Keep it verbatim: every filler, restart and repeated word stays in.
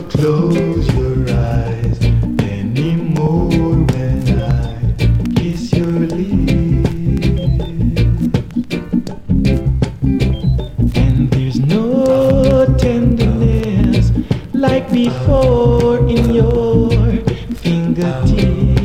close your eyes anymore when I kiss your lips. And there's no tenderness like before in your fingertips.